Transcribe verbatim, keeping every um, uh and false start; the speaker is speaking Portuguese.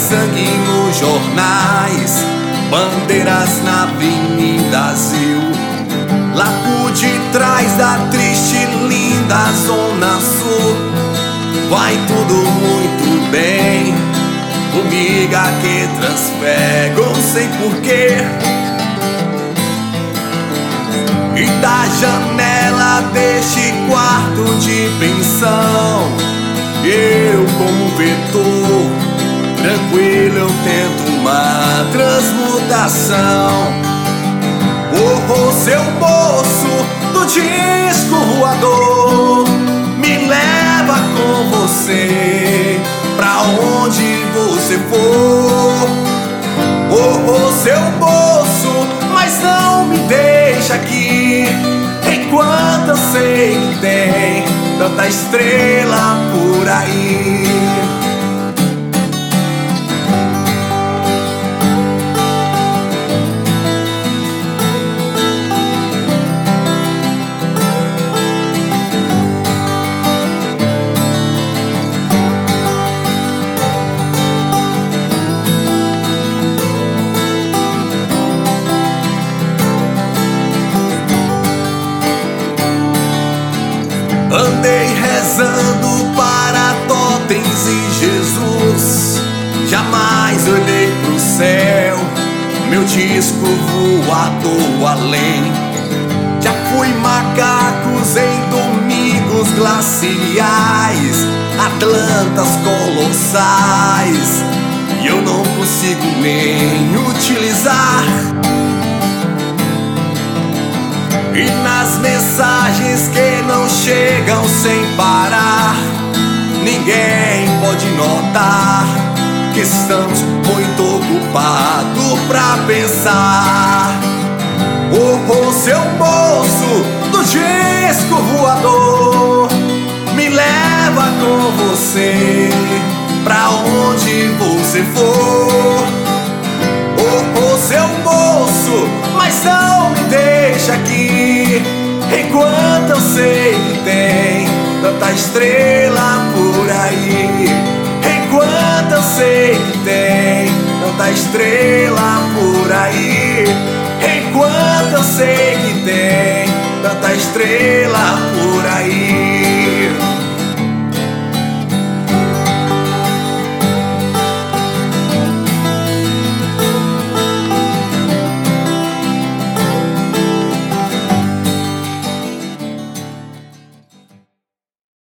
sangue nos jornais, bandeiras na Avenida Zil. Lá por detrás da triste e linda Zona Sul, vai tudo muito bem. Formiga que transfegam sem porquê. E da janela deste quarto de pensão, eu como vetor, tranquilo eu tento uma transmutação. Oh, oh, seu moço do disco voador, me leva com você pra onde você for. Oh, oh, seu moço, mas não me deixa aqui, enquanto eu sei que tem tanta estrela por aí. Andei rezando para totens e Jesus, jamais olhei pro céu, meu disco voador além. Já fui macacos em domingos glaciais, atlantas colossais, e eu não consigo nem utilizar. E nas mensagens que não chegam sem parar, ninguém pode notar que estamos muito ocupados pra pensar. Oh, oh, seu moço do disco voador, me leva com você pra onde você for. Oh, oh, seu moço, mas não me deixa aqui, enquanto eu sei que tem tanta estrela por aí. Enquanto eu sei que tem tanta estrela por aí. Enquanto eu sei que tem tanta estrela